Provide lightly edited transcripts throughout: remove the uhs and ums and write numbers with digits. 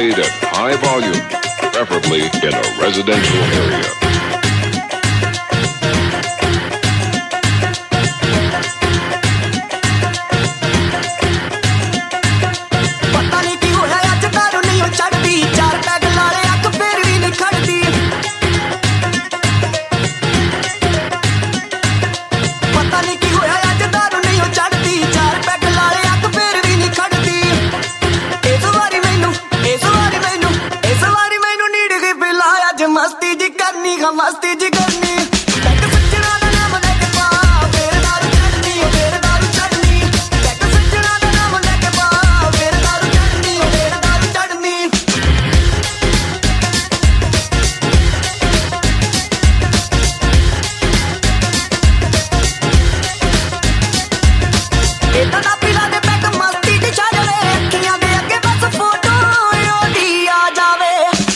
played at high volume, preferably in a residential area. मस्ती जी करनी गा मस्ती जी करनी टैक सज्जणा दा नाम लेके पा फिर दारू चढ़नी फिर दारू चढ़नी टैक सज्जणा दा नाम लेके पा फिर दारू चढ़नी फिर दारू चढ़नी इतना ना पिला दे पैक मस्ती जी छा जावे अखियां दे अगे बस फोटो ओदी आ जावे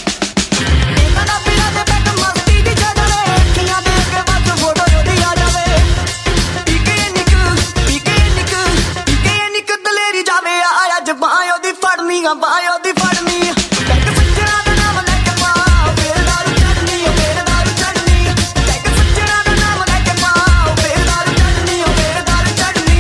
बायो दी फड़नी टैक सज्जणा दा नाम लेके पा फिर दारू चढ़नी फिर दारू चढ़नी टैक सज्जणा दा नाम लेके पा फिर दारू चढ़नी फिर दारू चढ़नी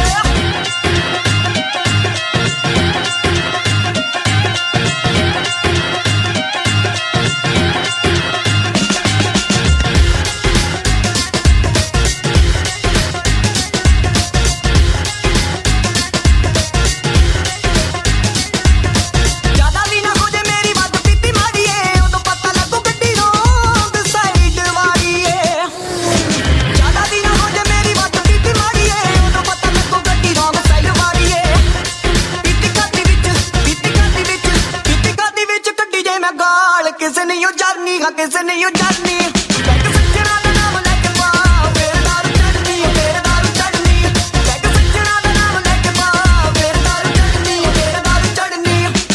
किसे नहीं हो जानी गा किसे नहीं हो जानी टैक सज्जणा दा नाम लेके पा फिर दारू चढ़नी फिर दारू चढ़नी टैक सज्जणा दा नाम लेके पा फिर दारू चढ़नी फिर दारू चढ़नी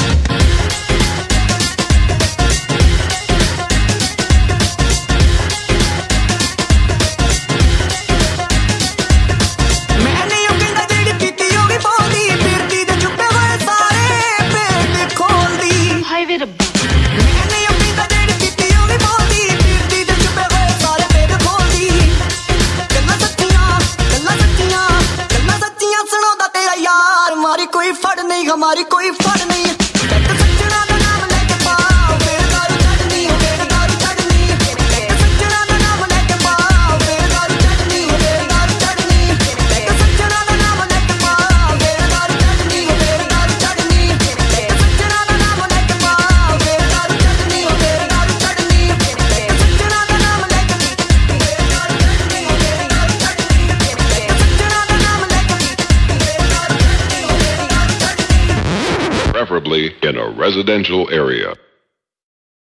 मैं नहीं हूं कहंदा जेड़ी पीती होगी बोलदी फिरदी ते चुप्पे होए सारे पेट खोलदी हाय वे रब्बा कोई फड़ नहीं हमारी कोई फड़ नहीं टैक सज्जणा दा नाम लेके पा फिर दारू चढ़नी फिर दारू चढ़नी टैक सज्जणा दा नाम लेके पा फिर दारू चढ़नी फिर दारू चढ़नी टैक सज्जणा दा नाम लेके पा फिर दारू चढ़नी फिर दारू चढ़नी टैक सज्जणा दा नाम लेके पा फिर दारू चढ़नी फिर दारू चढ़नी टैक सज्जणा दा नाम लेके फिर दारू चढ़नी फिर दारू चढ़नी टैक सज्जणा दा नाम लेके फिर दारू चढ़नी Preferably in a residential area.